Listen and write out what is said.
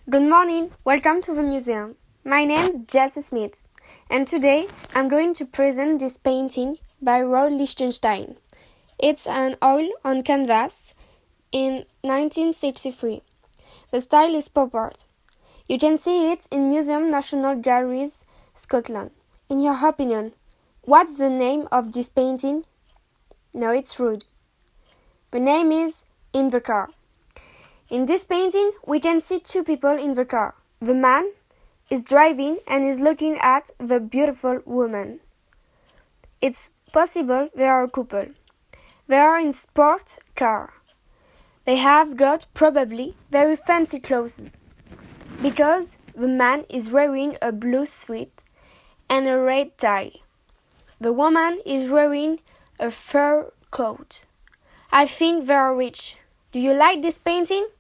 Good morning, welcome to the museum. My name is Jessie Smith, and today I'm going to present this painting by Roy Lichtenstein. It's an oil on canvas in 1963. The style is pop art. You can see it in Museum National Galleries, Scotland. In your opinion, what's the name of this painting? No, it's rude. The name is In the Car. In this painting, we can see two people in the car. The man is driving and is looking at the beautiful woman. It's possible they are a couple. They are in sport car. They have got probably very fancy clothes because the man is wearing a blue suit and a red tie. The woman is wearing a fur coat. I think they are rich. Do you like this painting?